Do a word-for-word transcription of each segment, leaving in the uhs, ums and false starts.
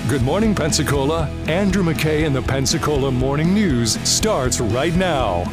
Good morning, Pensacola. Andrew McKay and the Pensacola Morning News starts right now.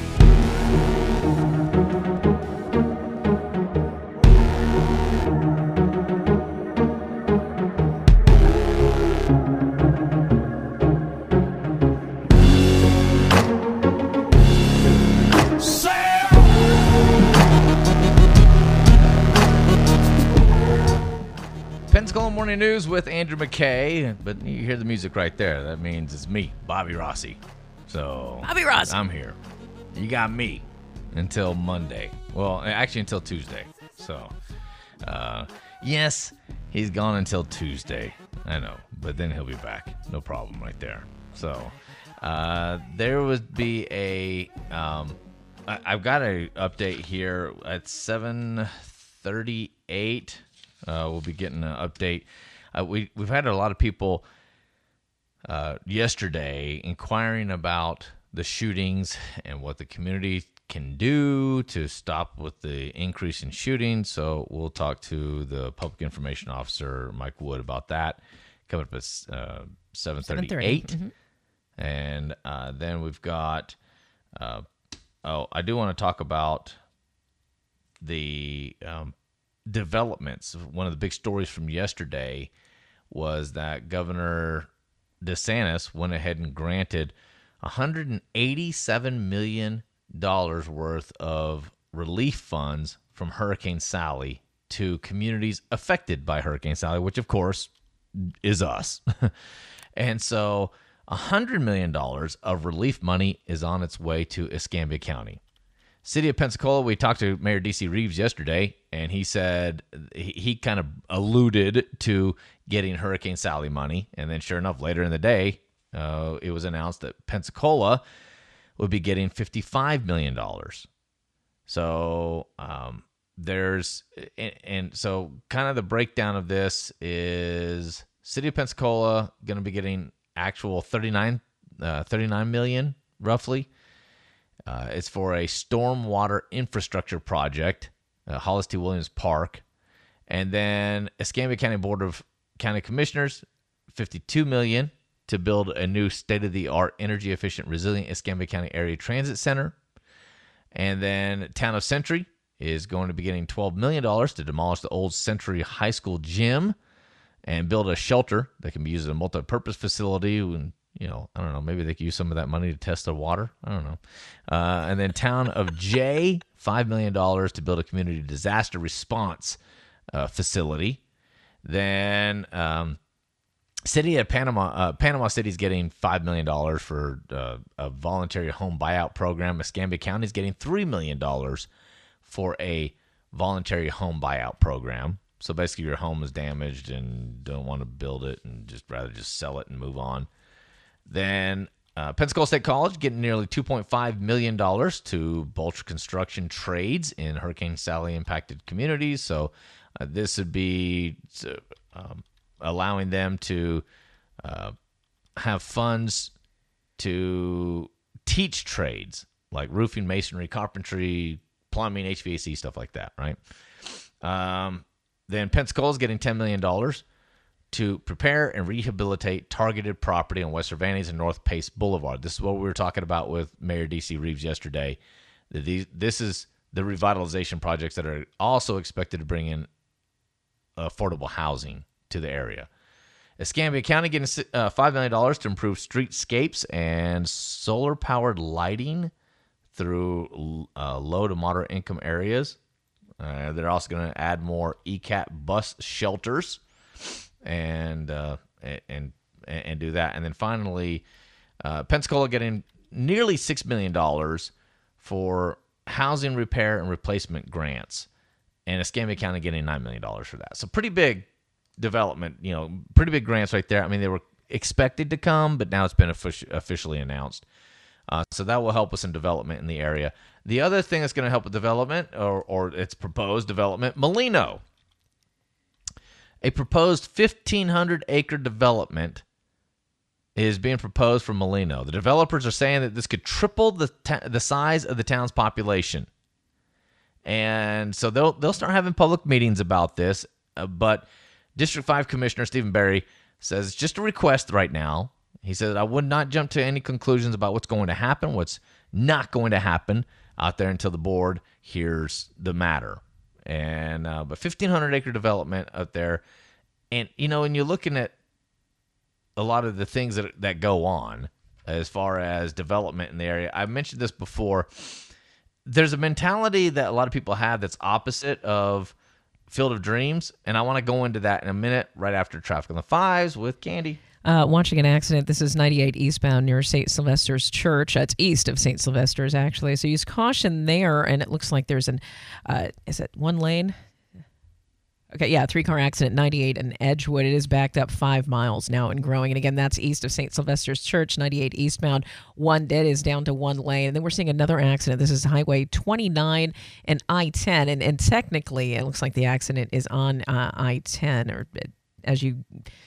Pensacola Morning News with Andrew McKay, but you hear the music right there. That means it's me, Bobby Rossi. So Bobby Rossi. I'm here. You got me until Monday. Well, actually until Tuesday. So, uh, yes, he's gone until Tuesday. I know, but then he'll be back. No problem right there. So, uh, there would be a. Um, I, I've got an update here at seven thirty-eight. Uh, we'll be getting an update. Uh, we, we've had a lot of people uh, yesterday inquiring about the shootings and what the community can do to stop with the increase in shooting. So we'll talk to the public information officer, Mike Wood, about that coming up at uh, seven thirty-eight. Mm-hmm. And uh, then we've got, uh, oh, I do want to talk about the um, developments. One of the big stories from yesterday was that Governor DeSantis went ahead and granted one hundred eighty-seven million dollars worth of relief funds from Hurricane Sally to communities affected by Hurricane Sally, which of course is us. And so one hundred million dollars of relief money is on its way to Escambia County. City of Pensacola, we talked to Mayor D C Reeves yesterday, and he said he, he kind of alluded to getting Hurricane Sally money. And then sure enough, later in the day, uh, it was announced that Pensacola would be getting fifty-five million dollars. So um, there's, and, and so kind of the breakdown of this is City of Pensacola going to be getting actual thirty-nine, uh, thirty-nine million roughly. Uh, it's for a stormwater infrastructure project, uh, Hollis T. Williams Park. And then Escambia County Board of County Commissioners, fifty-two million dollars to build a new state-of-the-art, energy-efficient, resilient Escambia County Area Transit Center. And then Town of Century is going to be getting twelve million dollars to demolish the old Century High School gym and build a shelter that can be used as a multi-purpose facility. And, you know, I don't know, maybe they could use some of that money to test their water. I don't know. Uh, and then Town of Jay, five million dollars to build a community disaster response uh, facility. Then um, City of Panama, uh, Panama City is getting five million dollars for uh, a voluntary home buyout program. Escambia County is getting three million dollars for a voluntary home buyout program. So basically your home is damaged and don't want to build it and just rather just sell it and move on. Then uh, Pensacola State College getting nearly two point five million dollars to bolster construction trades in Hurricane Sally impacted communities. So uh, this would be uh, um, allowing them to uh, have funds to teach trades like roofing, masonry, carpentry, plumbing, H V A C, stuff like that, right? Um, then Pensacola is getting ten million dollars to prepare and rehabilitate targeted property on West Cervantes and North Pace Boulevard. This is what we were talking about with Mayor D C Reeves yesterday. These, this is the revitalization projects that are also expected to bring in affordable housing to the area. Escambia County getting uh, five million dollars to improve streetscapes and solar-powered lighting through uh, low to moderate income areas. Uh, they're also going to add more E C A T bus shelters. And, uh, and and do that. And then finally, uh, Pensacola getting nearly six million dollars for housing repair and replacement grants. And Escambia County getting nine million dollars for that. So pretty big development, you know, pretty big grants right there. I mean, they were expected to come, but now it's been offic- officially announced. Uh, so that will help us in development in the area. The other thing that's going to help with development, or, or its proposed development, Molino. A proposed fifteen hundred acre development is being proposed for Molino. The developers are saying that this could triple the ta- the size of the town's population. And so they'll they'll start having public meetings about this. Uh, but District five Commissioner Stephen Barry says it's just a request right now. He said, I would not jump to any conclusions about what's going to happen, what's not going to happen out there until the board hears the matter. And uh, but fifteen hundred acre development out there. And, you know, when you're looking at a lot of the things that that go on as far as development in the area, I've mentioned this before. There's a mentality that a lot of people have that's opposite of Field of Dreams, and I want to go into that in a minute right after Traffic on the Fives with Candy. Uh, watching an accident. This is ninety-eight eastbound near Saint Sylvester's Church. Uh, it's east of Saint Sylvester's, actually. So use caution there, and it looks like there's an, uh, is it one lane? Okay, yeah, three-car accident, ninety-eight in Edgewood. It is backed up five miles now and growing. And again, that's east of Saint Sylvester's Church, ninety-eight eastbound. One dead is down to one lane. And then we're seeing another accident. This is Highway twenty-nine and I ten. And, and technically, it looks like the accident is on uh, I ten, or as you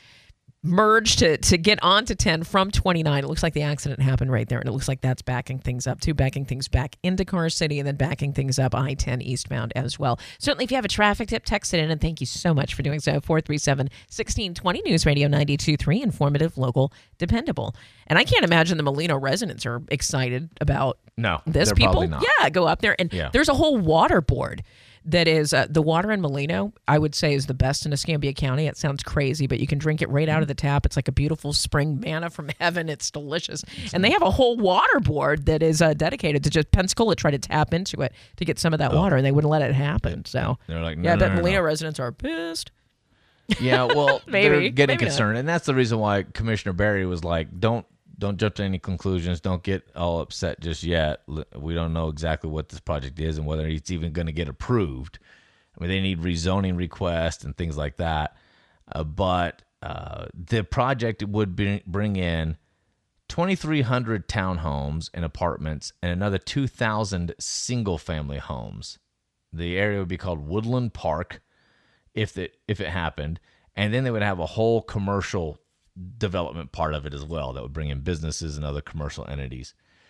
merge to, to get onto ten from twenty-nine. It looks like the accident happened right there, and it looks like that's backing things up too, backing things back into Car City and then backing things up I ten eastbound as well. Certainly, if you have a traffic tip, text it in, and thank you so much for doing so. four three seven, one six two zero News Radio ninety-two point three, informative, local, dependable. And I can't imagine the Molino residents are excited about No, this. they're People, probably not. yeah, go up there, and Yeah. there's a whole water board that is uh, the water in Molino, I would say, is the best in Escambia County. It sounds crazy, but you can drink it right out of the tap. It's like a beautiful spring manna from heaven. It's delicious. And they have a whole water board that is uh, dedicated to just Pensacola tried to tap into it to get some of that Oh. water, and they wouldn't let it happen. So They're like, no, yeah, I no, bet no, no, Molino no. residents are pissed. Yeah, well, Maybe. they're getting Maybe not. concerned, and that's the reason why Commissioner Barry was like, "Don't, don't jump to any conclusions. Don't get all upset just yet. L- We don't know exactly what this project is and whether it's even going to get approved. I mean, they need rezoning requests and things like that. Uh, but uh, the project would be, bring in twenty-three hundred townhomes and apartments and another two thousand single-family homes. The area would be called Woodland Park, if it if it happened, and then they would have a whole commercial development part of it as well that would bring in businesses and other commercial entities.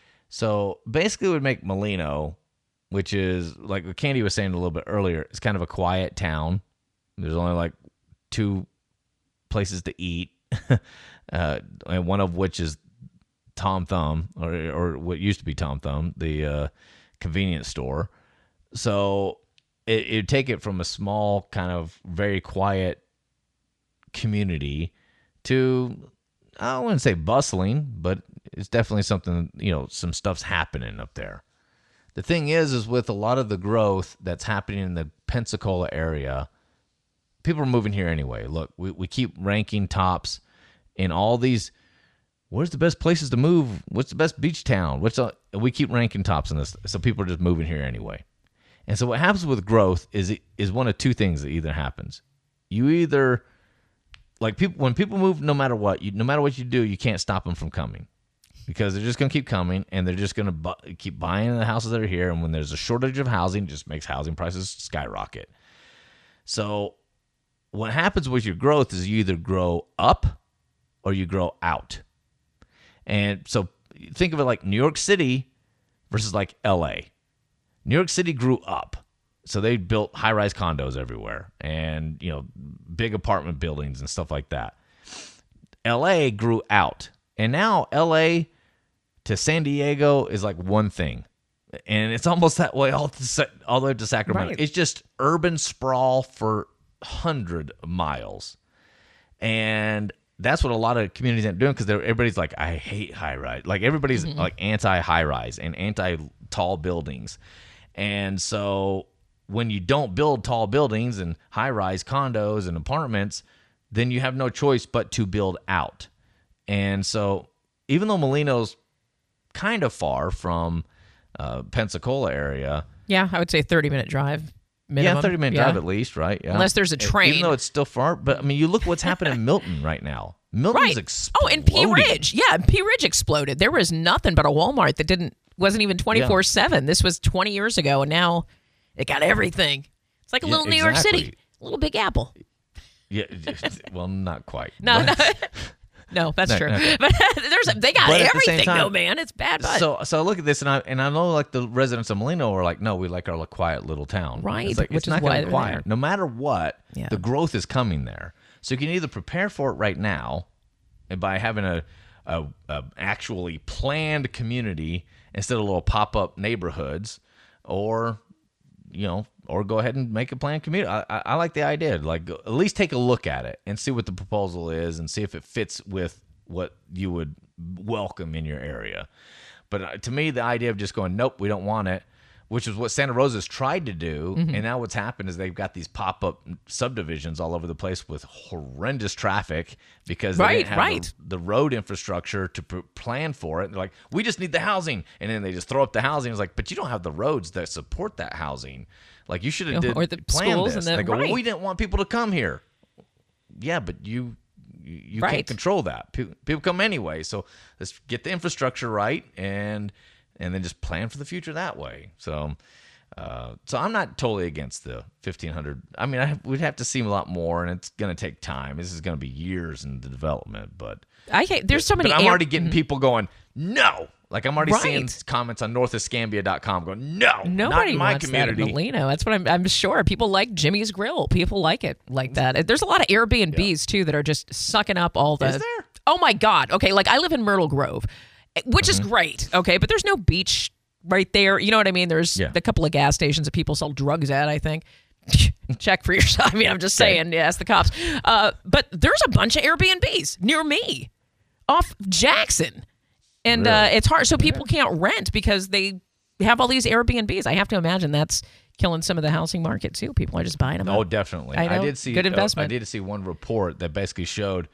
So basically, it would make Molino, which is like what Candy was saying a little bit earlier, it's kind of a quiet town. There's only like two places to eat, uh, and one of which is Tom Thumb, or or what used to be Tom Thumb, the uh, convenience store. So it would take it from a small, kind of very quiet community to, I wouldn't say bustling, but it's definitely something, you know, some stuff's happening up there. The thing is, is with a lot of the growth that's happening in the Pensacola area, people are moving here anyway. Look, we, we keep ranking tops in all these. Where's the best places to move? What's the best beach town? What's a, we keep ranking tops in this, so people are just moving here anyway. And so what happens with growth is it is one of two things that either happens. You either, like people, when people move, no matter what, you, no matter what you do, you can't stop them from coming. Because they're just going to keep coming, and they're just going to bu- keep buying the houses that are here. And when there's a shortage of housing, it just makes housing prices skyrocket. So what happens with your growth is you either grow up or you grow out. And so think of it like New York City versus like L A. New York City grew up. So they built high-rise condos everywhere and, you know, big apartment buildings and stuff like that. L A grew out. And now L A to San Diego is like one thing. And it's almost that way all, to, all the way to Sacramento. Right. It's just urban sprawl for one hundred miles. And that's what a lot of communities end up doing because everybody's like, I hate high-rise. Like everybody's mm-hmm. like anti-high-rise and anti-tall buildings. And so when you don't build tall buildings and high-rise condos and apartments, then you have no choice but to build out. And so even though Molino's kind of far from uh, Pensacola area. Yeah, I would say thirty-minute drive minimum. Yeah, thirty-minute yeah. drive at least, right? Yeah. Unless there's a train. Even though it's still far. But, I mean, you look what's happening in Milton right now. Milton's right. exploding. Oh, and Pea Ridge. Yeah, Pea Ridge exploded. There was nothing but a Walmart that didn't wasn't even twenty-four seven. Yeah. This was twenty years ago, and now it got everything. It's like a yeah, little New exactly. York City. A little Big Apple. Yeah, well, not quite. No, but. no. No, that's no, true. No. But there's a, they got but everything, time, though, man. It's bad, but so so I look at this, and I and I know like the residents of Molino are like, no, we like our quiet little town, right? It's like Which it's is not why going to they're quiet. there. No matter what, yeah. the growth is coming there. So you can either prepare for it right now, and by having a, a, a actually planned community instead of little pop up neighborhoods, or you know, or go ahead and make a planned community. I, I, I like the idea. Like, at least take a look at it and see what the proposal is, and see if it fits with what you would welcome in your area. But uh, to me, the idea of just going, nope, we don't want it, which is what Santa Rosa's tried to do, mm-hmm. and now what's happened is they've got these pop-up subdivisions all over the place with horrendous traffic because they right, didn't have right. the, the road infrastructure to pr- plan for it. They're like, we just need the housing, and then they just throw up the housing. It's like, but you don't have the roads that support that housing. Like, you should have did or the planned schools this. And the, they go, right. well, we didn't want people to come here. Yeah, but you you, you right. can't control that. People, people come anyway, so let's get the infrastructure right and and then just plan for the future that way. So, uh, so I'm not totally against the fifteen hundred. I mean, I, we'd have to see a lot more, and it's going to take time. This is going to be years in the development, but I hate, there's so many. But I'm air- already getting people going, no. Like, I'm already right. seeing comments on north escambia dot com going, no, Nobody not in my wants community. that in Molino. That's what I'm, I'm sure. People like Jimmy's Grill. People like it like that. There's a lot of Airbnbs, yeah. too, that are just sucking up all the... Is there? Oh, my God. Okay, like, I live in Myrtle Grove, which mm-hmm. is great, okay? But there's no beach right there. You know what I mean? There's yeah. a couple of gas stations that people sell drugs at, I think. Check for yourself. I mean, I'm just saying, yeah, ask the cops. Uh, but there's a bunch of Airbnbs near me off Jackson. And really? uh, it's hard. So people can't rent because they have all these Airbnbs. I have to imagine that's killing some of the housing market, too. People are just buying them Oh, up. definitely. I know. I did see, Good investment. Uh, I did see one report that basically showed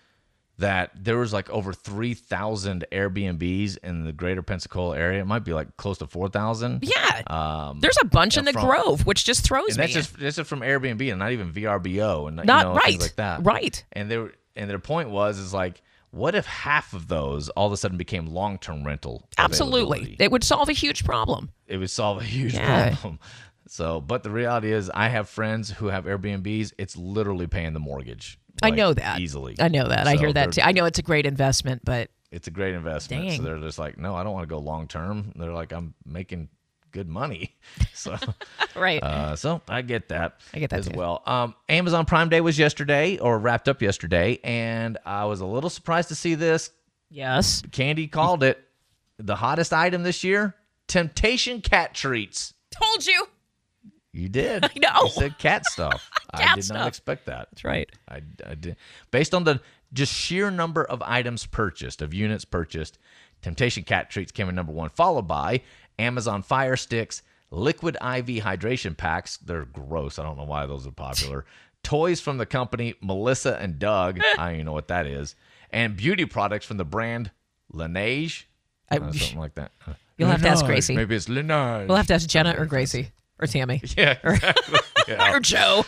that there was like over three thousand Airbnbs in the greater Pensacola area. It might be like close to four thousand. Yeah. Um, There's a bunch yeah, in the from, Grove, which just throws and me. that's just, that's just from Airbnb and not even V R B O and Not you know, right. things like that. Right. And they were, and their point was is like, what if half of those all of a sudden became long-term rental? Absolutely. It would solve a huge problem. It would solve a huge Yeah. problem. So, but the reality is I have friends who have Airbnbs. It's literally paying the mortgage. I like, know that. Easily. I know that. I So hear that, too. they're- I know it's a great investment, but... It's a great investment. Dang. So they're just like, no, I don't want to go long-term. They're like, I'm making good money. So, right. uh, so I get that. I get that as too. well. Um, Amazon Prime Day was yesterday, or wrapped up yesterday, and I was a little surprised to see this. Yes. Candy called it the hottest item this year: Temptation cat treats. Told you. You did. I know. You said cat stuff. I Cat did stuff. not expect that. That's right. I, I did. Based on the just sheer number of items purchased, of units purchased, Temptation cat treats came in number one, followed by Amazon Fire Sticks, Liquid I V hydration packs. They're gross. I don't know why those are popular. Toys from the company Melissa and Doug. I don't even know what that is. And beauty products from the brand Laneige. I- Uh, something like that. You'll have to ask Laneige. Gracie. Maybe it's Laneige. We'll have to ask Jenna or Gracie or Tammy Yeah, exactly. Yeah. or Joe.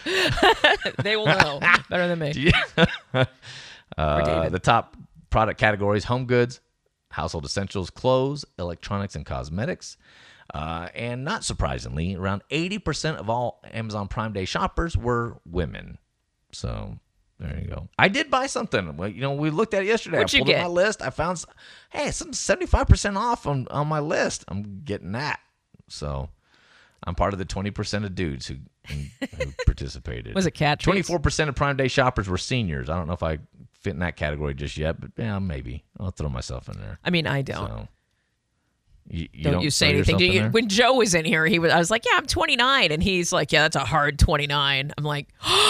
They will know better than me. Yeah. uh, David. the top product categories: home goods, household essentials, clothes, electronics, and cosmetics. Uh, and not surprisingly, around eighty percent of all Amazon Prime Day shoppers were women. So there you go. I did buy something. Well, you know, we looked at it yesterday. What'd I you pulled up get? my list. I found, s- hey, some seventy-five percent off on, on my list. I'm getting that. So I'm part of the twenty percent of dudes who, who participated. Was it cat treats? twenty-four percent of Prime Day shoppers were seniors. I don't know if I fit in that category just yet, but yeah, maybe. I'll throw myself in there. I mean, I don't. So, you, you don't, don't you say throw anything? yourself Do in you, there? when Joe was in here, he was. I was like, "Yeah, I'm twenty-nine," and he's like, "Yeah, that's a hard twenty-nine." I'm like,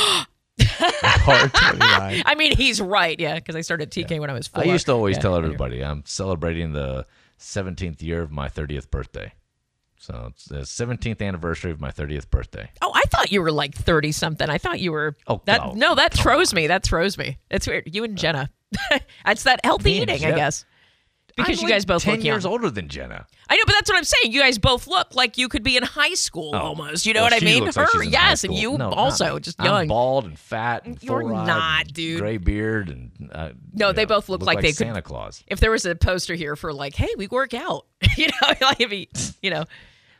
Hard twenty-nine. I mean, he's right, yeah, because I started T K when I was four. I used to always Yeah, tell anyway. everybody I'm celebrating the seventeenth year of my thirtieth birthday. So it's the seventeenth anniversary of my thirtieth birthday. Oh, I thought you were like thirty something. I thought you were. Oh, that no. no, that throws me. That throws me. It's weird. You and Jenna. It's that healthy Me and eating, I Jenna? guess. Because I'm you like guys both ten look years young. older than Jenna. I know, but that's what I'm saying. You guys both look like you could be in high school almost. You know Well, what I she mean? looks Her, like she's in high yes, and school. you No, not also me. just I'm young. bald and fat and You're full-eyed not, and dude. Gray beard and uh, No, you they know, both look like they could- Santa Claus. If there was a poster here for like, hey, we work out, you know, like if he, you know,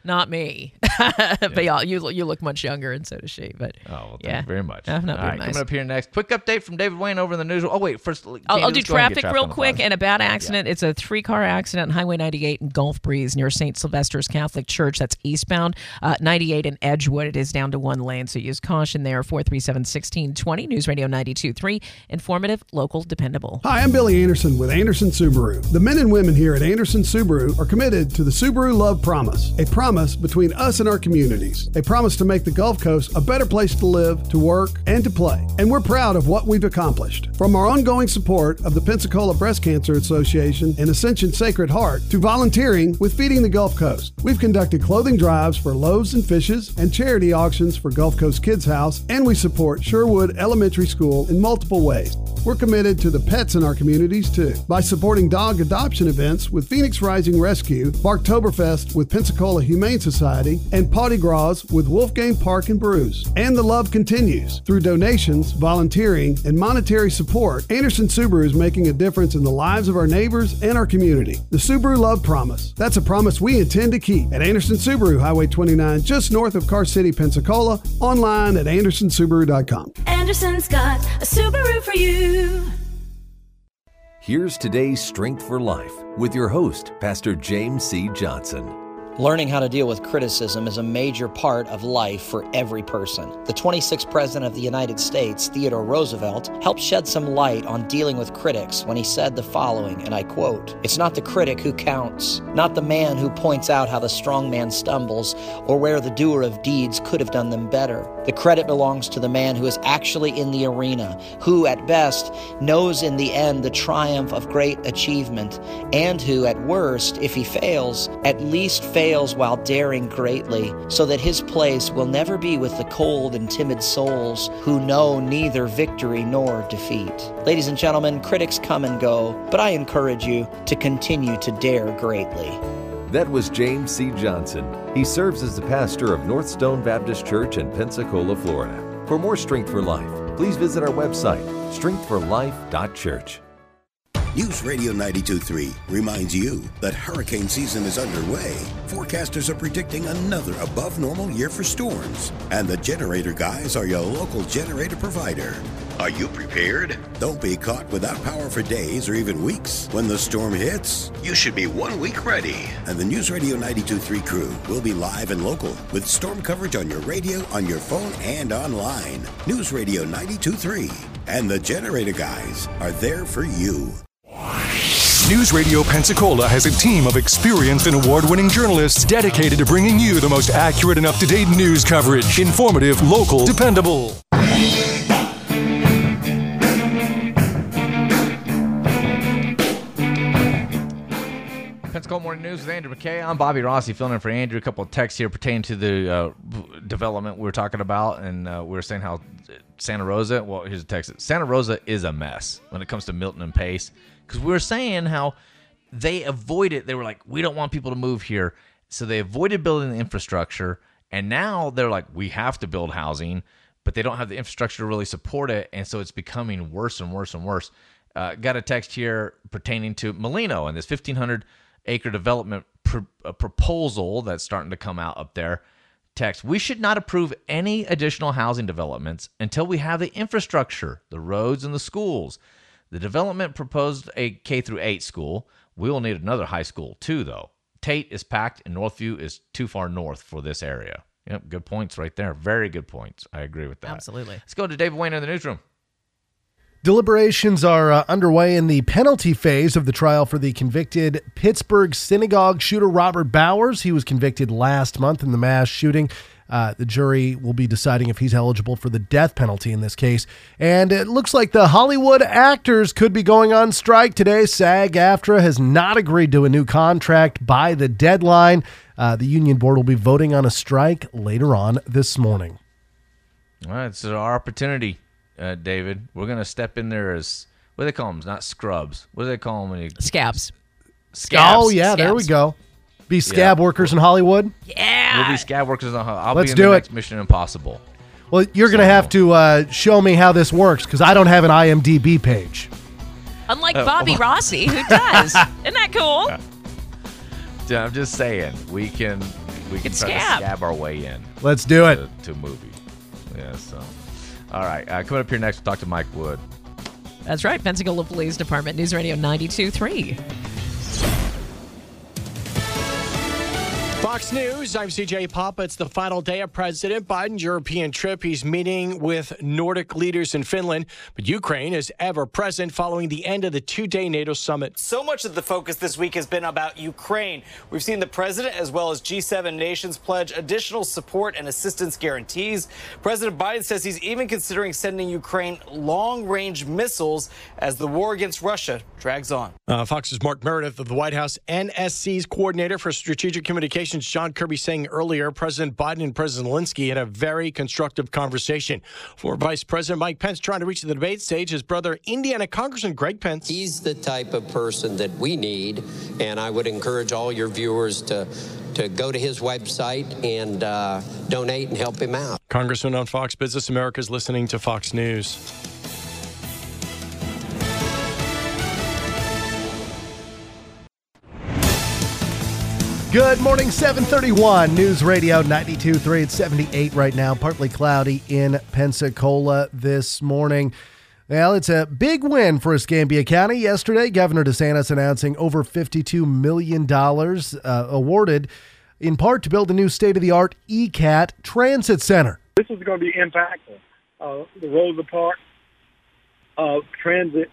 Not me. But yeah, you you look much younger, and so does she. But Oh, well, thank yeah. you very much. I'm not All being right, nice. coming up here next. Quick update from David Wayne over in the news. Oh, wait. First, I'll, Candy, I'll do let's go ahead and get traffic traffic real on the quick. bus. And a bad accident. It's a three-car accident on Highway ninety-eight in Gulf Breeze near Saint Sylvester's Catholic Church. That's eastbound. Uh, ninety-eight in Edgewood. It is down to one lane, so use caution there. four three seven, one six two zero. News Radio ninety-two point three. Informative, local, dependable. Hi, I'm Billy Anderson with Anderson Subaru. The men and women here at Anderson Subaru are committed to the Subaru Love Promise, a promise between us and our communities, a promise to make the Gulf Coast a better place to live, to work, and to play. And we're proud of what we've accomplished. From our ongoing support of the Pensacola Breast Cancer Association and Ascension Sacred Heart to volunteering with Feeding the Gulf Coast. We've conducted clothing drives for Loaves and Fishes and charity auctions for Gulf Coast Kids House, and we support Sherwood Elementary School in multiple ways. We're committed to the pets in our communities, too, by supporting dog adoption events with Phoenix Rising Rescue, Barktoberfest with Pensacola Humane Society, and Potty Gras with Wolfgang Park and Brews. And the love continues. Through donations, volunteering, and monetary support, Anderson Subaru is making a difference in the lives of our neighbors and our community. The Subaru Love Promise. That's a promise we intend to keep at Anderson Subaru, Highway twenty-nine, just north of Car City, Pensacola, online at anderson subaru dot com. Anderson's got a Subaru for you. Here's today's Strength for Life with your host, Pastor James C. Johnson. Learning how to deal with criticism is a major part of life for every person. The twenty-sixth President of the United States, Theodore Roosevelt, helped shed some light on dealing with critics when he said the following, and I quote, "It's not the critic who counts, not the man who points out how the strong man stumbles or where the doer of deeds could have done them better. The credit belongs to the man who is actually in the arena, who at best knows in the end the triumph of great achievement, and who at worst, if he fails, at least fails while daring greatly, so that his place will never be with the cold and timid souls who know neither victory nor defeat." Ladies and gentlemen, critics come and go, but I encourage you to continue to dare greatly. That was James C. Johnson. He serves as the pastor of North Stone Baptist Church in Pensacola, Florida. For more Strength for Life, please visit our website, strength for life dot church. News Radio ninety-two point three reminds you that hurricane season is underway. Forecasters are predicting another above normal year for storms. And the Generator Guys are your local generator provider. Are you prepared? Don't be caught without power for days or even weeks. When the storm hits, you should be one week ready. And the News Radio ninety-two point three crew will be live and local with storm coverage on your radio, on your phone, and online. News Radio ninety-two point three and the Generator Guys are there for you. News Radio Pensacola has a team of experienced and award-winning journalists dedicated to bringing you the most accurate and up-to-date news coverage. Informative, local, dependable. Pensacola Morning News with Andrew McKay. I'm Bobby Rossi filling in for Andrew. A couple of texts here pertaining to the uh, development we were talking about, and uh, we were saying how Santa Rosa, well, here's a text. Santa Rosa is a mess when it comes to Milton and Pace, because we were saying how they avoided, they were like, we don't want people to move here, so they avoided building the infrastructure, and now they're like, we have to build housing, but they don't have the infrastructure to really support it, and so it's becoming worse and worse and worse. Uh, got a text here pertaining to Molino and this fifteen hundred acre development pr- a proposal that's starting to come out up there. Text, we should not approve any additional housing developments until we have the infrastructure, the roads, and the schools. The development proposed a K through eight school. We will need another high school too, though. Tate is packed and Northview is too far north for this area. Yep, good points right there. Very good points. I agree with that. Absolutely. Let's go to David Wayne in the newsroom. Deliberations are uh, underway in the penalty phase of the trial for the convicted Pittsburgh synagogue shooter Robert Bowers. He was convicted last month in the mass shooting. Uh, the jury will be deciding if he's eligible for the death penalty in this case. And it looks like the Hollywood actors could be going on strike today. SAG-AFTRA has not agreed to a new contract by the deadline. Uh, the union board will be voting on a strike later on this morning. All right, it's our opportunity. Uh, David, we're going to step in there as, what do they call them? Not scrubs. What do they call them? When you, Scabs. Scabs. Oh, yeah, Scabs. there we go. Be scab Yeah. workers in Hollywood? Yeah. We'll be scab workers. On, I'll Let's be in do the it. next Mission Impossible. Well, you're going to So- have to uh, show me how this works because I don't have an I M D B page. Unlike Oh. Bobby Rossi, who does. Isn't that cool? Yeah, I'm just saying, we can we can It's try scab. to scab our way in. Let's do it. To, to movie. Yeah, so. All right. Uh, coming up here next, we'll talk to Mike Wood. That's right. Pensacola Police Department, News Radio ninety-two point three. Fox News, I'm C J Papa. It's the final day of President Biden's European trip. He's meeting with Nordic leaders in Finland, but Ukraine is ever present following the end of the two-day NATO summit. So much of the focus this week has been about Ukraine. We've seen the president as well as G seven nations pledge additional support and assistance guarantees. President Biden says he's even considering sending Ukraine long-range missiles as the war against Russia drags on. Uh, Fox's Mark Meredith of the White House N S C's coordinator for strategic communications, John Kirby, saying earlier President Biden and President Zelensky had a very constructive conversation. Former Vice President Mike Pence trying to reach the debate stage. His brother, Indiana Congressman Greg Pence. He's the type of person that we need, and I would encourage all your viewers to to go to his website and uh, donate and help him out. Congressman on Fox Business America is listening to Fox News. Good morning, seven thirty-one, News Radio ninety-two point three. It's seventy-eight right now, partly cloudy in Pensacola this morning. Well, it's a big win for Escambia County. Yesterday, Governor DeSantis announcing over fifty-two million dollars uh, awarded in part to build a new state-of-the-art E C A T transit center. This is going to be impactful. Uh, the Rosa Parks uh, transit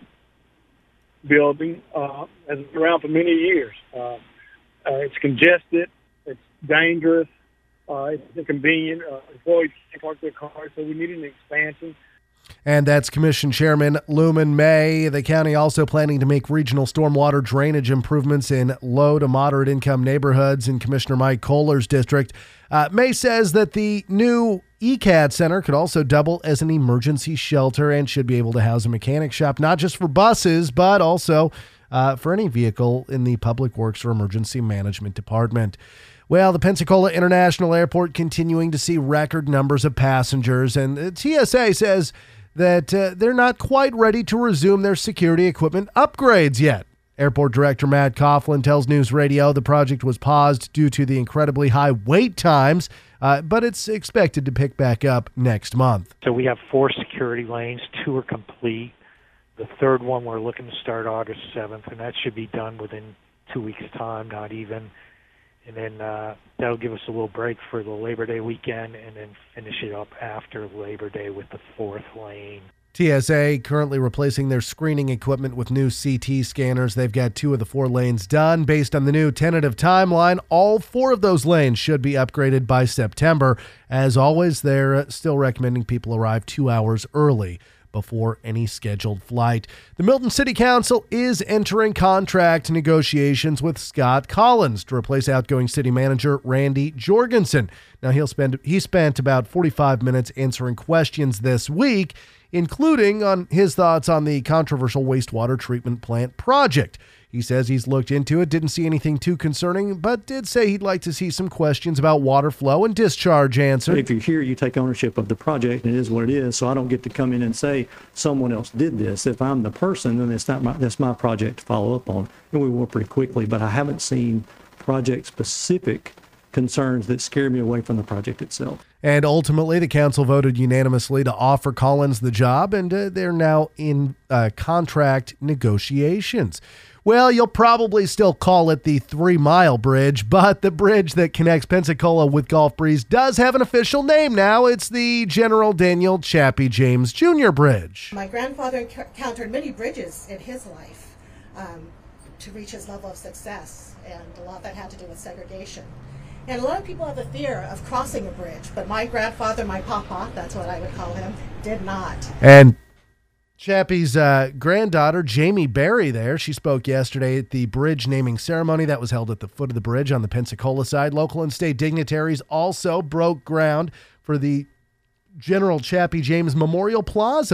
building uh, has been around for many years. Uh, Uh, it's congested. It's dangerous. Uh, it's inconvenient. Uh, employees can't park their cars, so we need an expansion. And that's Commission Chairman Luman May. The county also planning to make regional stormwater drainage improvements in low to moderate income neighborhoods in Commissioner Mike Kohler's district. Uh, May says that the new E C A T Center could also double as an emergency shelter and should be able to house a mechanic shop, not just for buses, but also Uh, for any vehicle in the Public Works or Emergency Management Department. Well, the Pensacola International Airport continuing to see record numbers of passengers, and the T S A says that uh, they're not quite ready to resume their security equipment upgrades yet. Airport Director Matt Coughlin tells News Radio the project was paused due to the incredibly high wait times, uh, but it's expected to pick back up next month. So we have four security lanes, two are complete. The third one we're looking to start August seventh, and that should be done within two weeks' time, not even. And then uh, that'll give us a little break for the Labor Day weekend, and then finish it up after Labor Day with the fourth lane. T S A currently replacing their screening equipment with new C T scanners. They've got two of the four lanes done. Based on the new tentative timeline, all four of those lanes should be upgraded by September. As always, they're still recommending people arrive two hours early before any scheduled flight. The Milton City Council is entering contract negotiations with Scott Collins to replace outgoing city manager Randy Jorgensen. Now he'll spend he spent about forty-five minutes answering questions this week, including on his thoughts on the controversial wastewater treatment plant project. He says he's looked into it, didn't see anything too concerning, but did say he'd like to see some questions about water flow and discharge answered. If you're here, you take ownership of the project, and it is what it is, so I don't get to come in and say someone else did this. If I'm the person, then it's not my, that's my project to follow up on, and we will pretty quickly, but I haven't seen project-specific concerns that scare me away from the project itself. And ultimately, the council voted unanimously to offer Collins the job, and uh, they're now in uh, contract negotiations. Well, you'll probably still call it the Three Mile Bridge, but the bridge that connects Pensacola with Gulf Breeze does have an official name now. It's the General Daniel Chappie James Junior Bridge. My grandfather encountered many bridges in his life um, to reach his level of success, and a lot of that had to do with segregation. And a lot of people have a fear of crossing a bridge, but my grandfather, my papa, that's what I would call him, did not. And Chappie's uh, granddaughter, Jamie Berry, there. She spoke yesterday at the bridge naming ceremony that was held at the foot of the bridge on the Pensacola side. Local and state dignitaries also broke ground for the General Chappie James Memorial Plaza.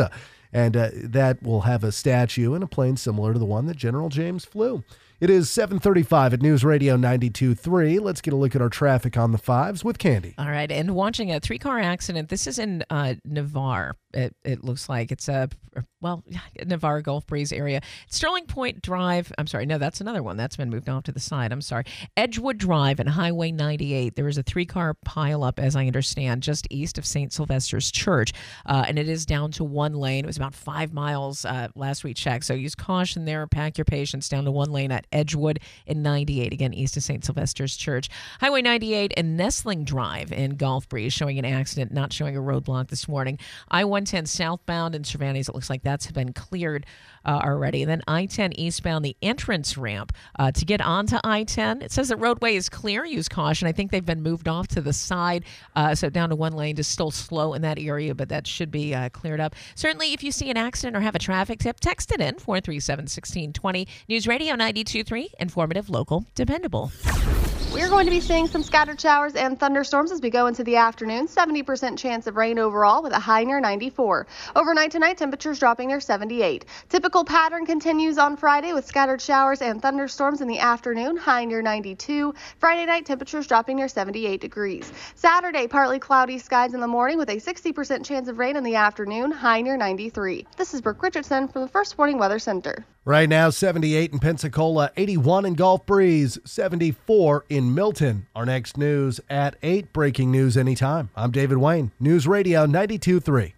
and uh, that will have a statue and a plane similar to the one that General James flew. It is seven thirty-five at News Radio ninety-two point three. Let's get a look at our traffic on the fives with Candy. All right, and watching a three-car accident. This is in uh, Navarre. It, it looks like it's a, well, Navarre Gulf Breeze area. Sterling Point Drive. I'm sorry, no, that's another one. That's been moved off to the side. I'm sorry. Edgewood Drive and Highway ninety-eight. There was a three-car pileup, as I understand, just east of Saint Sylvester's Church, uh, and it is down to one lane. It was about five miles uh, last we checked, so use caution there. Pack your patience down to one lane at Edgewood and ninety-eight, again, east of Saint Sylvester's Church. Highway ninety-eight and Nestling Drive in Gulf Breeze showing an accident, not showing a roadblock this morning. I one ten southbound in Cervantes, it looks like that's been cleared uh, already. And then I ten eastbound, the entrance ramp uh, to get onto I ten. It says the roadway is clear. Use caution. I think they've been moved off to the side, uh, so down to one lane. Just still slow in that area, but that should be uh, cleared up. Certainly, if you see an accident or have a traffic tip, text it in, four three seven, one six two zero. News Radio ninety-two point three, informative, local, dependable. We're going to be seeing some scattered showers and thunderstorms as we go into the afternoon. seventy percent chance of rain overall with a high near ninety-four. Overnight tonight, temperatures dropping near seventy-eight. Typical pattern continues on Friday with scattered showers and thunderstorms in the afternoon, high near ninety-two. Friday night, temperatures dropping near seventy-eight degrees. Saturday, partly cloudy skies in the morning with a sixty percent chance of rain in the afternoon, high near ninety-three. This is Brooke Richardson from the First Warning Weather Center. Right now, seventy-eight in Pensacola, eighty-one in Gulf Breeze, seventy-four in Milton. Our next news at eight. Breaking news anytime. I'm David Wayne, News Radio ninety-two point three.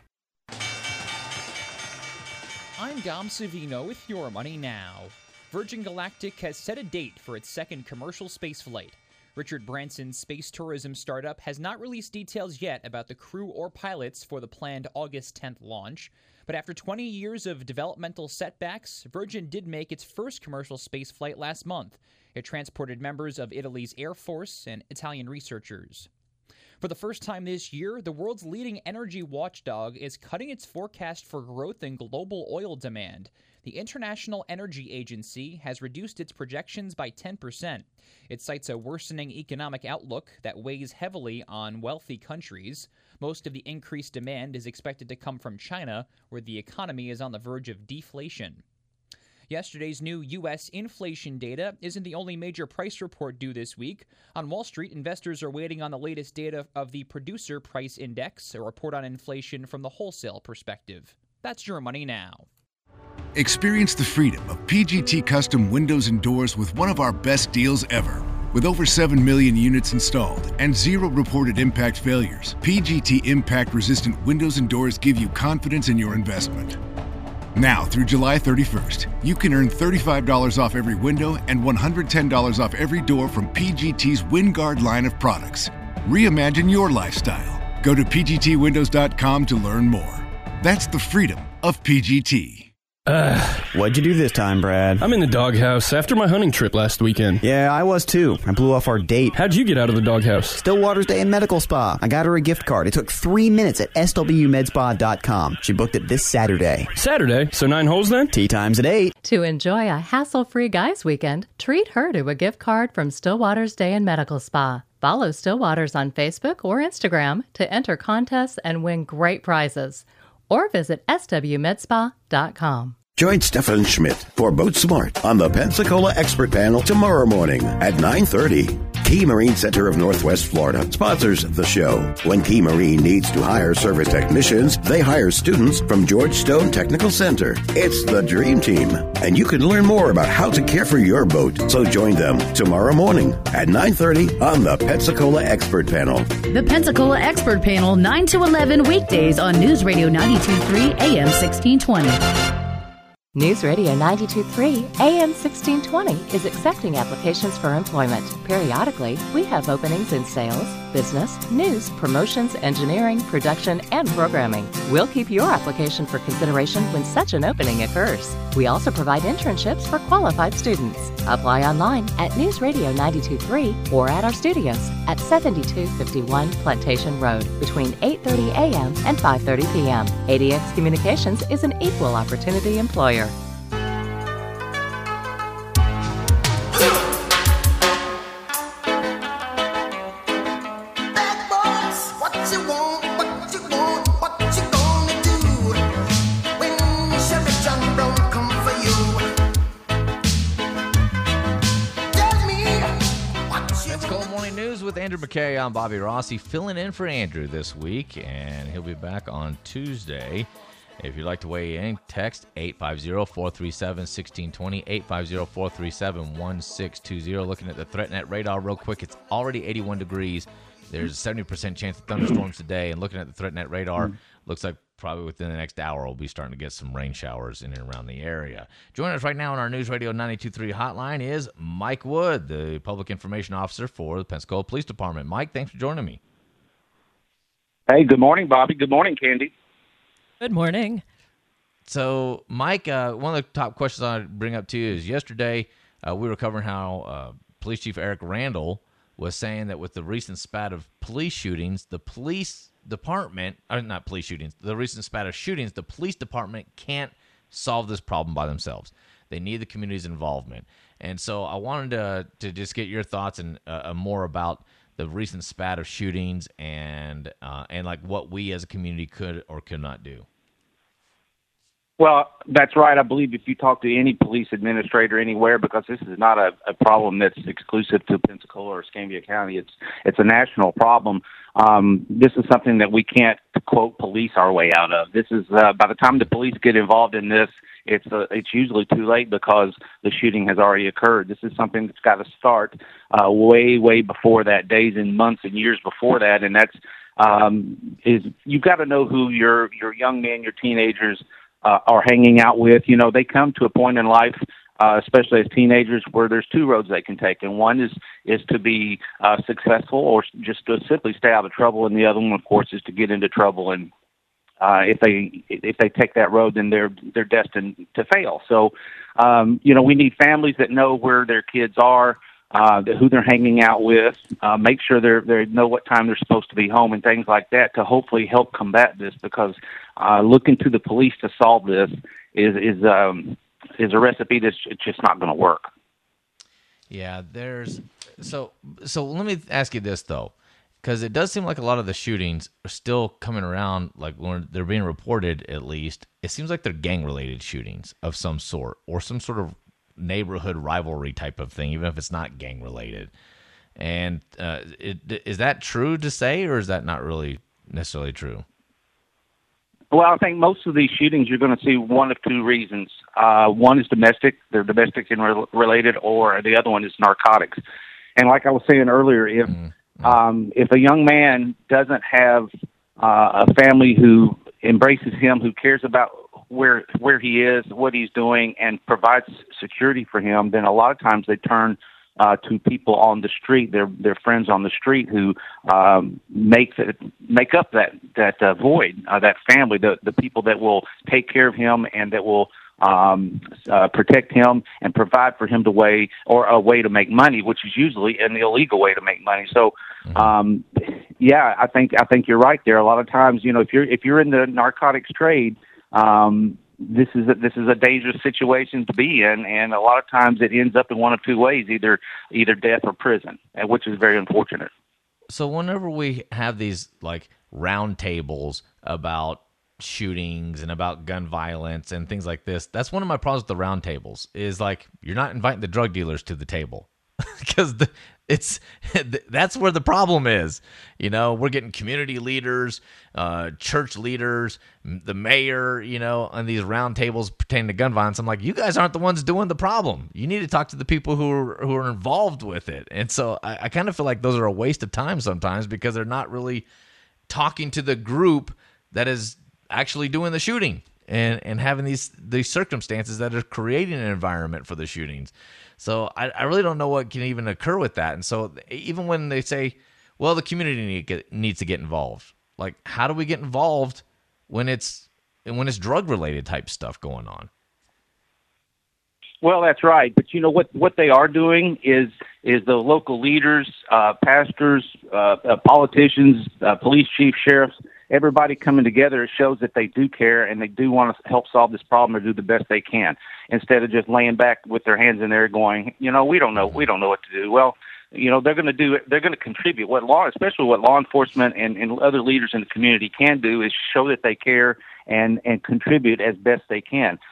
I'm Dom Savino with Your Money Now. Virgin Galactic has set a date for its second commercial space flight. Richard Branson's space tourism startup has not released details yet about the crew or pilots for the planned August tenth launch. But after twenty years of developmental setbacks, Virgin did make its first commercial space flight last month. It transported members of Italy's Air Force and Italian researchers. For the first time this year, the world's leading energy watchdog is cutting its forecast for growth in global oil demand. The International Energy Agency has reduced its projections by ten percent. It cites a worsening economic outlook that weighs heavily on wealthy countries. Most of the increased demand is expected to come from China, where the economy is on the verge of deflation. Yesterday's new U S inflation data isn't the only major price report due this week. On Wall Street, investors are waiting on the latest data of the Producer Price Index, a report on inflation from the wholesale perspective. That's Your Money Now. Experience the freedom of P G T custom windows and doors with one of our best deals ever. With over seven million units installed and zero reported impact failures, P G T impact-resistant windows and doors give you confidence in your investment. Now through July thirty-first, you can earn thirty-five dollars off every window and one hundred ten dollars off every door from P G T's WinGuard line of products. Reimagine your lifestyle. Go to P G T windows dot com to learn more. That's the freedom of P G T. Ugh. What'd you do this time, Brad? I'm in the doghouse after my hunting trip last weekend. Yeah, I was too. I blew off our date. How'd you get out of the doghouse? Stillwater's Day and Medical Spa. I got her a gift card. It took three minutes at S W med spa dot com. She booked it this Saturday. Saturday? So nine holes then? Tea times at eight. To enjoy a hassle-free guys' weekend, treat her to a gift card from Stillwater's Day and Medical Spa. Follow Stillwater's on Facebook or Instagram to enter contests and win great prizes. Or visit S W med spa dot com. Join Stefan Schmidt for Boat Smart on the Pensacola Expert Panel tomorrow morning at nine thirty. Key Marine Center of Northwest Florida sponsors the show. When Key Marine needs to hire service technicians, they hire students from George Stone Technical Center. It's the dream team, and you can learn more about how to care for your boat. So join them tomorrow morning at nine thirty on the Pensacola Expert Panel. The Pensacola Expert Panel, nine to eleven weekdays on News Radio ninety-two point three A M sixteen twenty. News Radio ninety-two point three A M sixteen twenty is accepting applications for employment. Periodically, we have openings in sales, business, news, promotions, engineering, production, and programming. We'll keep your application for consideration when such an opening occurs. We also provide internships for qualified students. Apply online at News Radio ninety-two point three or at our studios at seventy-two fifty-one Plantation Road between eight thirty A M and five thirty P M A D X Communications is an equal opportunity employer. What you want, what you want, what you gonna do when with Andrew McKay. I'm Bobby Rossi, filling in for Andrew this week, and he'll be back on Tuesday. If you'd like to weigh in, text eight five zero, four three seven, one six two zero, eight five zero, four three seven, one six two zero. Looking at the ThreatNet radar real quick, it's already eighty-one degrees. There's a seventy percent chance of thunderstorms today, and looking at the ThreatNet radar, looks like probably within the next hour we'll be starting to get some rain showers in and around the area. Joining us right now on our News Radio ninety-two point three hotline is Mike Wood, the Public Information Officer for the Pensacola Police Department. Mike, thanks for joining me. Hey, good morning, Bobby. Good morning, Candy. Good morning. So, Mike, uh, one of the top questions I bring up to you is yesterday uh, we were covering how uh, Police Chief Eric Randall was saying that with the recent spat of police shootings, the police department, or not police shootings, the recent spat of shootings, the police department can't solve this problem by themselves. They need the community's involvement. And so I wanted to, to just get your thoughts and uh, more about the recent spat of shootings and uh, and like what we as a community could or could not do. Well, that's right. I believe if you talk to any police administrator anywhere, because this is not a, a problem that's exclusive to Pensacola or Escambia County, it's it's a national problem. Um, this is something that we can't, quote, police our way out of. This is uh, by the time the police get involved in this, it's uh, it's usually too late because the shooting has already occurred. This is something that's got to start uh, way, way before that, days and months and years before that, and that's um, is you've got to know who your your young men, your teenagers Uh, are hanging out with. You know, they come to a point in life, uh, especially as teenagers, where there's two roads they can take, and one is is to be uh, successful or just to simply stay out of trouble, and the other one, of course, is to get into trouble. And uh, if they if they take that road, then they're they're destined to fail. So, um, you know, we need families that know where their kids are, uh, who they're hanging out with, uh, make sure they they know what time they're supposed to be home and things like that to hopefully help combat this, because uh, looking to the police to solve this is is um, is a recipe that's just not going to work. Yeah, there's so so. Let me ask you this though, because it does seem like a lot of the shootings are still coming around. Like when they're being reported, at least it seems like they're gang-related shootings of some sort, or some sort of neighborhood rivalry type of thing, even if it's not gang-related. And uh, it, is that true to say, or is that not really necessarily true? Well, I think most of these shootings you're going to see one of two reasons. Uh, one is domestic, they're domestic and re- related, or the other one is narcotics. And like I was saying earlier, if mm-hmm. um, if a young man doesn't have uh, a family who embraces him, who cares about where where he is, what he's doing, and provides security for him, then a lot of times they turn uh, to people on the street, their their friends on the street, who um, make the, make up that that uh, void, uh, that family, the the people that will take care of him and that will um, uh, protect him and provide for him to way or a way to make money, which is usually an illegal way to make money. So, um, yeah, I think I think you're right there. A lot of times, you know, if you're if you're in the narcotics trade, um, this is a, this is a dangerous situation to be in, and a lot of times it ends up in one of two ways: either either death or prison, which is very unfortunate. So, whenever we have these like round tables about shootings and about gun violence and things like this, that's one of my problems with the round tables. Is like you're not inviting the drug dealers to the table. Because it's that's where the problem is. You know, we're getting community leaders, uh, church leaders, the mayor, you know, on these round tables pertaining to gun violence. I'm like, you guys aren't the ones doing the problem. You need to talk to the people who are who are involved with it. And so I, I kind of feel like those are a waste of time sometimes, because they're not really talking to the group that is actually doing the shooting and, and having these these circumstances that are creating an environment for the shootings. So I, I really don't know what can even occur with that. And so even when they say, well, the community need get, needs to get involved, like how do we get involved when it's when it's drug-related type stuff going on? Well, that's right. But you know what? What they are doing is is the local leaders, uh, pastors, uh, uh, politicians, uh, police chiefs, sheriffs, everybody coming together. It shows that they do care and they do want to help solve this problem or do the best they can, instead of just laying back with their hands in there going, you know, we don't know, we don't know what to do. Well, you know, they're going to do it. They're going to contribute. What law, especially what law enforcement and, and other leaders in the community can do, is show that they care and and contribute as best they can.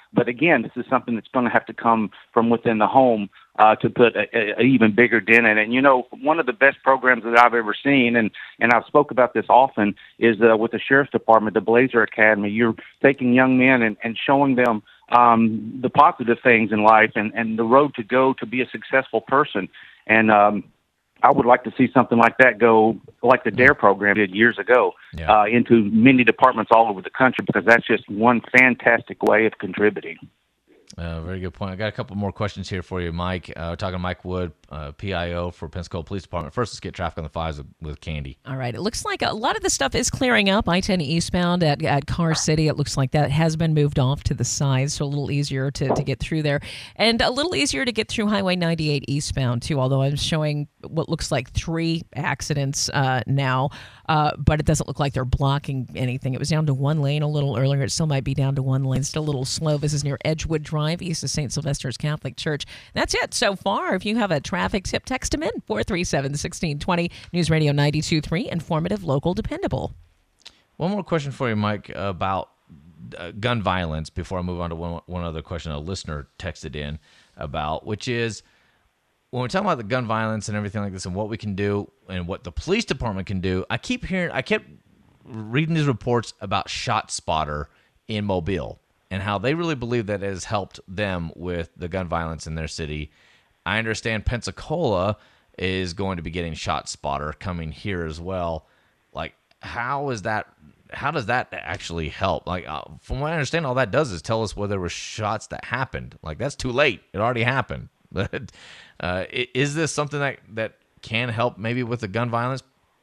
But again, this is something that's going to have to come from within the home uh, to put a, a, a even bigger dent in it. And, you know, one of the best programs that I've ever seen, and, and I've spoke about this often, is uh, with the Sheriff's Department, the Blazer Academy. You're taking young men and, and showing them um, the positive things in life and, and the road to go to be a successful person. And um, I would like to see something like that go, like the DARE program did years ago, Yeah. uh, into many departments all over the country, because that's just one fantastic way of contributing. Uh, very good point. I got a couple more questions here for you, Mike. Uh, we're talking to Mike Wood, uh, P I O for Pensacola Police Department. First, let's get traffic on the fives with, with Candy. All right. It looks like a lot of the stuff is clearing up. I ten eastbound at, at Car City, it looks like that has been moved off to the side, so a little easier to, to get through there. And a little easier to get through Highway ninety-eight eastbound, too, although I'm showing what looks like three accidents uh, now, uh, but it doesn't look like they're blocking anything. It was down to one lane a little earlier. It still might be down to one lane. Still a little slow. This is near Edgewood Drive, east of Saint Sylvester's Catholic Church. That's it so far. If you have a traffic tip, text them in, four three seven, one six two zero. News Radio ninety-two point three, informative, local, dependable. One more question for you, Mike, about uh, gun violence before I move on to one, one other question a listener texted in about, which is, when we're talking about the gun violence and everything like this and what we can do and what the police department can do, I keep hearing, I kept reading these reports about ShotSpotter in Mobile and how they really believe that it has helped them with the gun violence in their city. I understand Pensacola is going to be getting ShotSpotter coming here as well. Like, how is that? How does that actually help? Like, uh, from what I understand, all that does is tell us whether there were shots that happened. Like, that's too late. It already happened. But uh, is this something that, that can help maybe with the gun violence?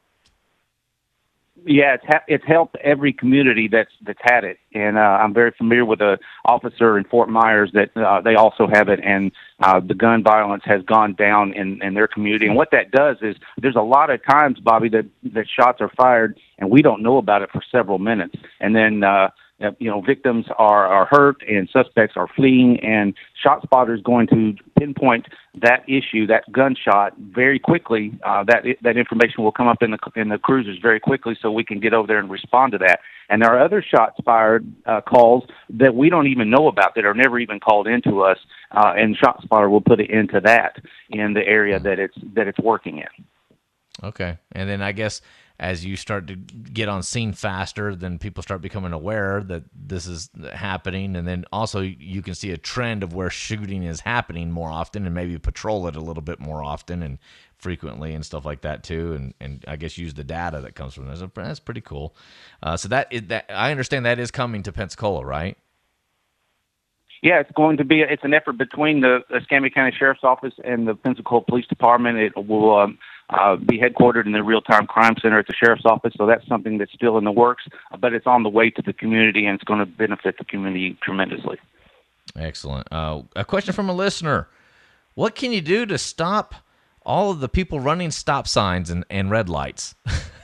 Yeah, it's ha- it's helped every community that's that's had it, and uh, I'm very familiar with an officer in Fort Myers that uh, they also have it, and uh, the gun violence has gone down in, in their community. And what that does is there's a lot of times, Bobby, that that shots are fired and we don't know about it for several minutes, and then uh, you know victims are are hurt and suspects are fleeing, and ShotSpotter is going to pinpoint that issue, that gunshot, very quickly. Uh, that that information will come up in the in the cruisers very quickly, so we can get over there and respond to that. And there are other shots fired uh, calls that we don't even know about, that are never even called into us, uh, and ShotSpotter will put it into that in the area that it's that it's working in. Okay, and then I guess as you start to get on scene faster, then people start becoming aware that this is happening, and then also you can see a trend of where shooting is happening more often, and maybe patrol it a little bit more often and frequently and stuff like that too, and, and I guess use the data that comes from this. That's pretty cool. Uh, so that is, that I understand that is coming to Pensacola, right? Yeah, it's going to be, it's an effort between the Escambia County Sheriff's Office and the Pensacola Police Department. It will um, uh, be headquartered in the Real-Time Crime Center at the Sheriff's Office, so that's something that's still in the works, but it's on the way to the community, and it's going to benefit the community tremendously. Excellent. Uh, a question from a listener. What can you do to stop all of the people running stop signs and, and red lights?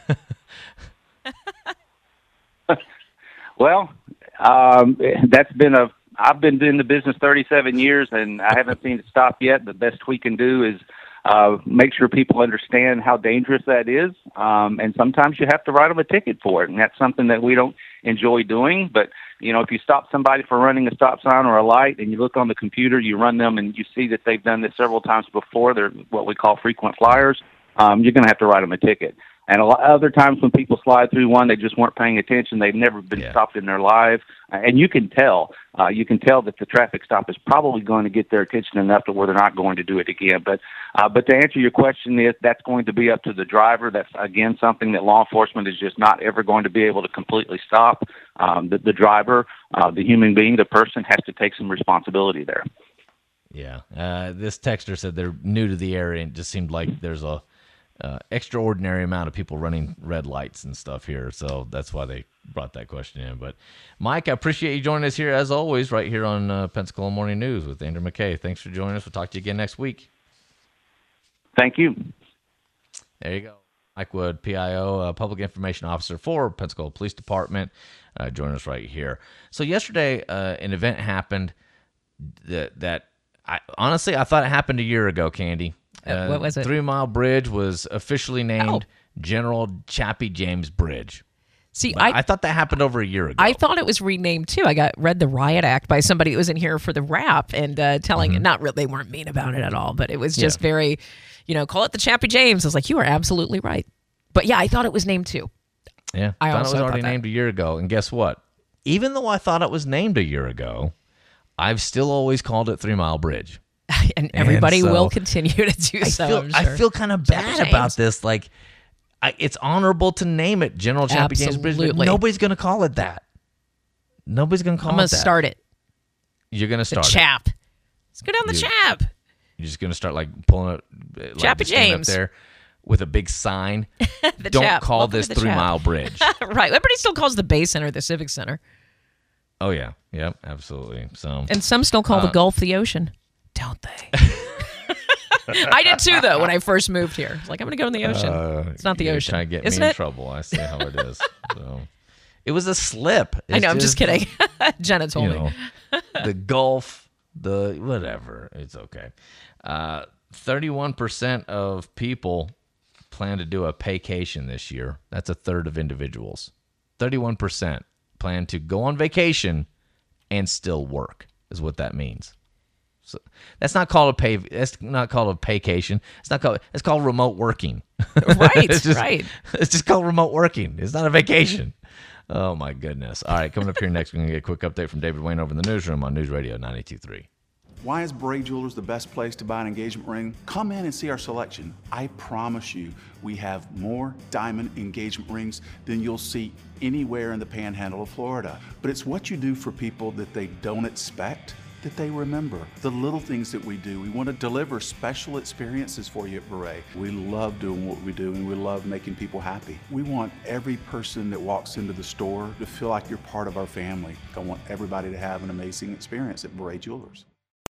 Well, um, that's been a, I've been in the business thirty-seven years, and I haven't seen it stop yet. The best we can do is uh, make sure people understand how dangerous that is, um, and sometimes you have to write them a ticket for it, and that's something that we don't enjoy doing. But, you know, if you stop somebody for running a stop sign or a light, and you look on the computer, you run them, and you see that they've done this several times before, they're what we call frequent flyers, um, you're going to have to write them a ticket. And a lot other times when people slide through one, they just weren't paying attention. They've never been yeah. stopped in their life. Uh, and you can tell. Uh, you can tell that the traffic stop is probably going to get their attention enough to where they're not going to do it again. But uh, but to answer your question, is that's going to be up to the driver. That's, again, something that law enforcement is just not ever going to be able to completely stop. Um, the, the driver, uh, the human being, the person has to take some responsibility there. Yeah. Uh, this texter said they're new to the area, and it just seemed like there's a Uh, extraordinary amount of people running red lights and stuff here, so that's why they brought that question in. But Mike, I appreciate you joining us here as always, right here on uh, Pensacola Morning News with Andrew McKay. Thanks for joining us. We'll talk to you again next week. Thank you. There you go, Mike Wood, P I O, uh, Public Information Officer for Pensacola Police Department, uh, joining us right here. So yesterday, uh, an event happened that that I honestly I thought it happened a year ago, Candy. Uh, what was it? Three Mile Bridge was officially named oh. General Chappie James Bridge. See, But I I thought that happened over a year ago. I thought it was renamed too. I got read the Riot Act by somebody who was in here for the rap and uh, telling Mhm. not really they weren't mean about it at all, but it was just Yeah. very, you know, call it the Chappie James. I was like, you are absolutely right. But yeah, I thought it was named too. Yeah, I thought also it was thought already that. named a year ago. And guess what? Even though I thought it was named a year ago, I've still always called it Three Mile Bridge. And everybody And so will continue to do I so. feel, I'm I sure. feel kind of Chappie bad James. about this. Like, I, it's honorable to name it General Chappie James Bridge, but Absolutely. nobody's going to call it that. Nobody's going to call I'm it gonna that. start it. You're going to The start it. chap. Let's go down the You- chap. You're just going to start, like, pulling it, like, Chappie just stand James. up there with a big sign. The Don't chap. call Welcome this to the Three chap. Mile Bridge. Right. Everybody still calls the Bay Center the Civic Center. Oh, yeah. Yep, absolutely. So, And some still call the uh, Gulf the ocean. Don't they? I did too, though, when I first moved here. It's like, I'm going to go in the ocean. Uh, it's not the you're ocean. Trying to get Isn't me in it? trouble. I see how it is. So, it was a slip. I It's know, I'm just kidding. Jenna told you me. know, the Gulf, the whatever. It's okay. Uh, thirty-one percent of people plan to do a paycation this year. That's a third of individuals. thirty-one percent plan to go on vacation and still work, is what that means. So that's not called a pay. That's not called a paycation. It's not called. It's called remote working. Right, it's just, right. It's just called remote working. It's not a vacation. Oh my goodness! All right, coming up here next, we're gonna get a quick update from David Wayne over in the newsroom on News Radio ninety-two point three. Why is Bray Jewelers the best place to buy an engagement ring? Come in and see our selection. I promise you, we have more diamond engagement rings than you'll see anywhere in the panhandle of Florida. But it's what you do for people that they don't expect that they remember. The little things that we do. We want to deliver special experiences for you at Beret. We love doing what we do and we love making people happy. We want every person that walks into the store to feel like you're part of our family. I want everybody to have an amazing experience at Beret Jewelers.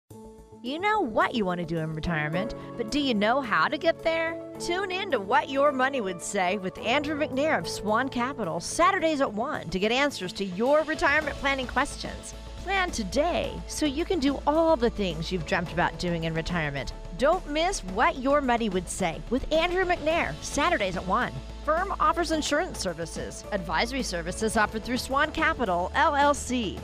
You know what you want to do in retirement, but do you know how to get there? Tune in to What Your Money Would Say with Andrew McNair of Swan Capital, Saturdays at one, to get answers to your retirement planning questions. Plan today so you can do all the things you've dreamt about doing in retirement. Don't miss What Your Money Would Say with Andrew McNair, Saturdays at one. Firm offers insurance services. Advisory services offered through Swan Capital, L L C.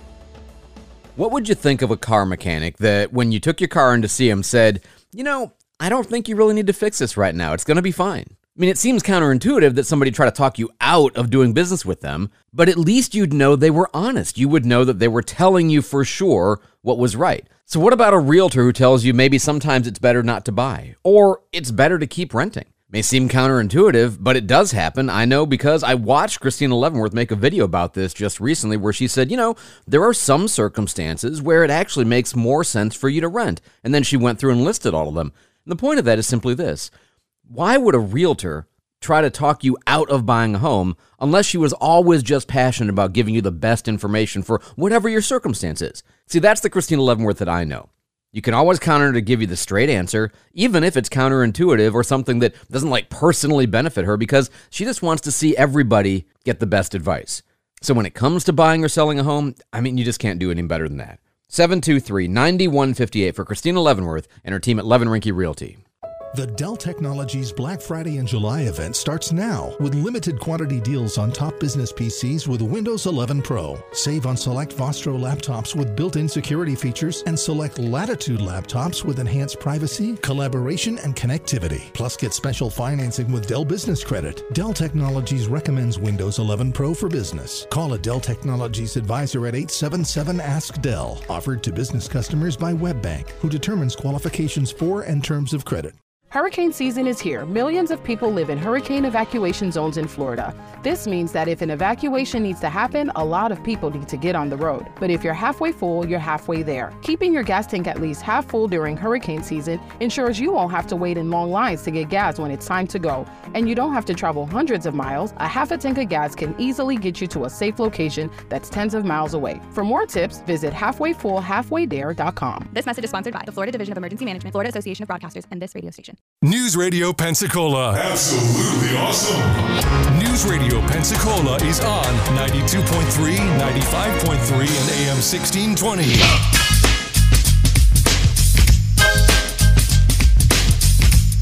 What would you think of a car mechanic that, when you took your car in to see him, said, you know, I don't think you really need to fix this right now. It's going to be fine. I mean, it seems counterintuitive that somebody tried to talk you out of doing business with them, but at least you'd know they were honest. You would know that they were telling you for sure what was right. So what about a realtor who tells you maybe sometimes it's better not to buy, or it's better to keep renting? May seem counterintuitive, but it does happen. I know because I watched Christina Leavenworth make a video about this just recently where she said, you know, there are some circumstances where it actually makes more sense for you to rent. And then she went through and listed all of them. And the point of that is simply this. Why would a realtor try to talk you out of buying a home unless she was always just passionate about giving you the best information for whatever your circumstance is? See, that's the Christina Leavenworth that I know. You can always count on her to give you the straight answer, even if it's counterintuitive or something that doesn't like personally benefit her, because she just wants to see everybody get the best advice. So when it comes to buying or selling a home, I mean, you just can't do any better than that. seven two three, nine one five eight for Christina Leavenworth and her team at Levin Rinke Realty. The Dell Technologies Black Friday in July event starts now with limited quantity deals on top business P Cs with Windows eleven Pro. Save on select Vostro laptops with built-in security features and select Latitude laptops with enhanced privacy, collaboration, and connectivity. Plus, get special financing with Dell Business Credit. Dell Technologies recommends Windows eleven Pro for business. Call a Dell Technologies advisor at eight seven seven, ask Dell. Offered to business customers by WebBank, who determines qualifications for and terms of credit. Hurricane season is here. Millions of people live in hurricane evacuation zones in Florida. This means that if an evacuation needs to happen, a lot of people need to get on the road. But if you're halfway full, you're halfway there. Keeping your gas tank at least half full during hurricane season ensures you won't have to wait in long lines to get gas when it's time to go. And you don't have to travel hundreds of miles. A half a tank of gas can easily get you to a safe location that's tens of miles away. For more tips, visit halfway full halfway dare dot com. This message is sponsored by the Florida Division of Emergency Management, Florida Association of Broadcasters, and this radio station. News Radio Pensacola. Absolutely awesome. News Radio Pensacola is on ninety-two point three, ninety-five point three, and A M sixteen twenty.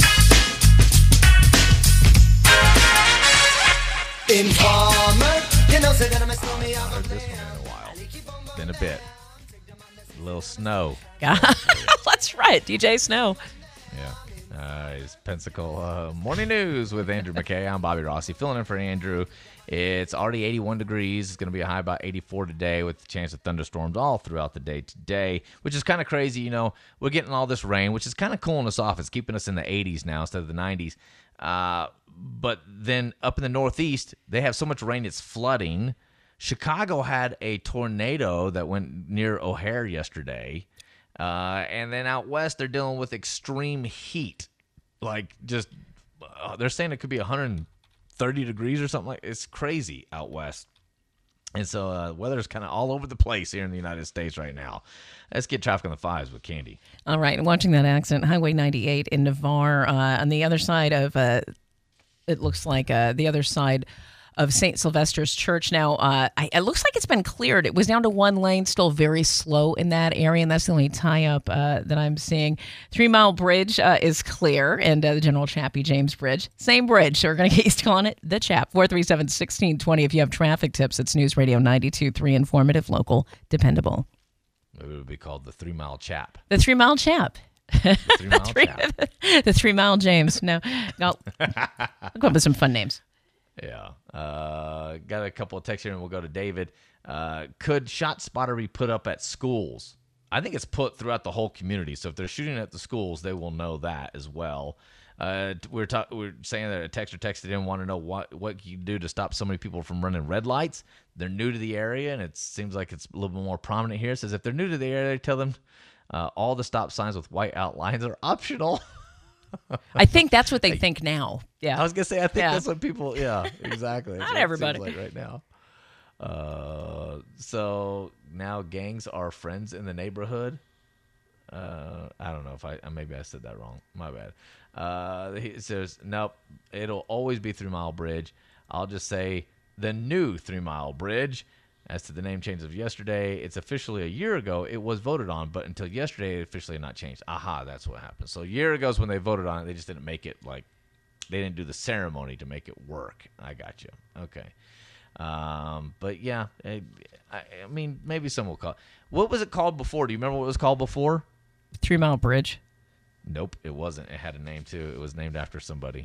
Informer, Heard this one in a while. Been a bit. A little snow. That's right, D J Snow. Yeah. Uh, it's Pensacola Morning News with Andrew McKay. I'm Bobby Rossi, filling in for Andrew. It's already eighty-one degrees. It's going to be a high about eighty-four today with a chance of thunderstorms all throughout the day today, which is kind of crazy. You know, we're getting all this rain, which is kind of cooling us off. It's keeping us in the eighties now instead of the nineties. Uh, but then up in the Northeast, they have so much rain it's flooding. Chicago had a tornado that went near O'Hare yesterday. Uh, and then out west, they're dealing with extreme heat. Like, just, uh, they're saying it could be one hundred thirty degrees or something like that. It's crazy out west. And so uh, weather's kind of all over the place here in the United States right now. Let's get traffic on the fives with Candy. All right. Watching that accident, Highway ninety-eight in Navarre, uh, on the other side of, uh, it looks like uh, the other side of Saint Sylvester's Church. Now, uh, I, it looks like it's been cleared. It was down to one lane, still very slow in that area, and that's the only tie-up uh, that I'm seeing. Three Mile Bridge uh, is clear, and uh, the General Chappie James Bridge, same bridge, so we're going to get used to calling it the Chap. four three seven, one six two zero. If you have traffic tips, it's News Radio ninety-two point three, informative, local, dependable. Maybe it would be called the Three Mile Chap. The Three Mile Chap. The Three Mile the three, Chap. The Three Mile James. No, I'll, I'll come up with some fun names. Yeah. Uh, got a couple of texts here, and we'll go to David. Uh, could Shot Spotter be put up at schools? I think it's put throughout the whole community. So if they're shooting at the schools, they will know that as well. Uh, we're, ta- we're saying that a texter texted in, want to know what, what you do to stop so many people from running red lights. They're new to the area, and it seems like it's a little bit more prominent here. It says if they're new to the area, tell them uh, all the stop signs with white outlines are optional. I think that's what they think now. Yeah, I was gonna say I think yeah. that's what people. Yeah, exactly. That's Not what everybody. It seems like right now. Uh, so now gangs are friends in the neighborhood. Uh, I don't know if I maybe I said that wrong. My bad. Uh, it says nope. It'll always be Three Mile Bridge. I'll just say the new Three Mile Bridge. As to the name change of yesterday, it's officially a year ago. It was voted on, but until yesterday, it officially not changed. Aha, that's what happened. So a year ago is when they voted on it. They just didn't make it like they didn't do the ceremony to make it work. I got you. Okay. Um, but yeah, I, I mean, maybe some will call. What was it called before? Do you remember what it was called before? Three Mile Bridge. Nope, it wasn't. It had a name too. It was named after somebody.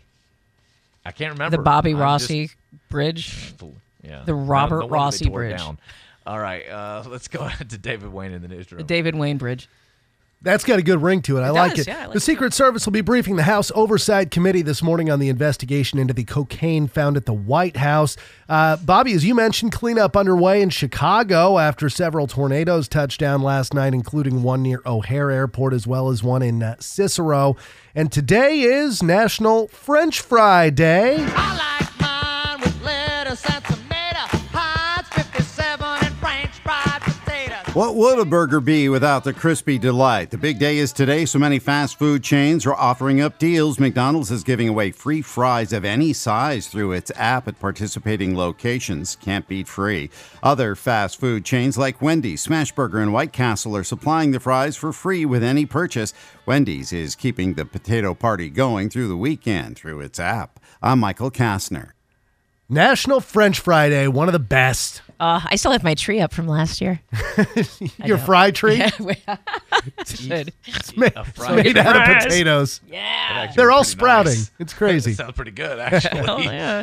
I can't remember. The Bobby I'm Rossi just, Bridge. Yeah. The Robert no, no Rossi Bridge. Down. All right, uh, let's go ahead to David Wayne in the newsroom. The David Wayne Bridge. That's got a good ring to it. I It like does, it. yeah, I like the Secret Service will be briefing the House Oversight Committee this morning on the investigation into the cocaine found at the White House. Uh, Bobby, as you mentioned, cleanup underway in Chicago after several tornadoes touched down last night, including one near O'Hare Airport as well as one in uh, Cicero. And today is National French Fry Day. I like mine with lettuce and tomato, Heinz fifty-seven and French fried potatoes. What would a burger be without the crispy delight? The big day is today. So many fast food chains are offering up deals. McDonald's is giving away free fries of any size through its app at participating locations. Can't beat free. Other fast food chains like Wendy's, Smashburger, and White Castle are supplying the fries for free with any purchase. Wendy's is keeping the potato party going through the weekend through its app. I'm Michael Kastner. National French Fry Day, one of the best. Uh, I still have my tree up from last year. Your fry tree? Yeah, we- Should. It's made, A it's fried made out of fries. potatoes. Yeah. They're all pretty sprouting. nice. It's crazy. Sounds pretty good, actually. Oh, yeah.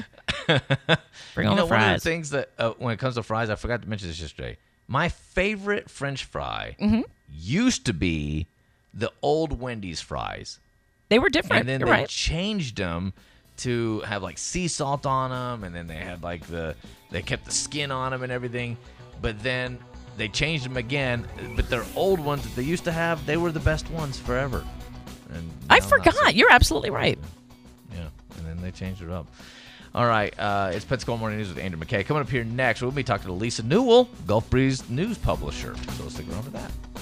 Bring you on know, the one of fries. the things that, uh, when it comes to fries, I forgot to mention this yesterday. My favorite French fry Mhm. used to be the old Wendy's fries. They were different. And then You're they right. changed them to have like sea salt on them, and then they had like the they kept the skin on them and everything. But then they changed them again. But their old ones that they used to have, they were the best ones forever. And I now not forgot. so- You're absolutely right. Yeah, and then they changed it up. All right, uh, it's Pensacola Morning News with Andrew McKay. Coming up here next, we'll be talking to Lisa Newell, Gulf Breeze news publisher. So stick around for that.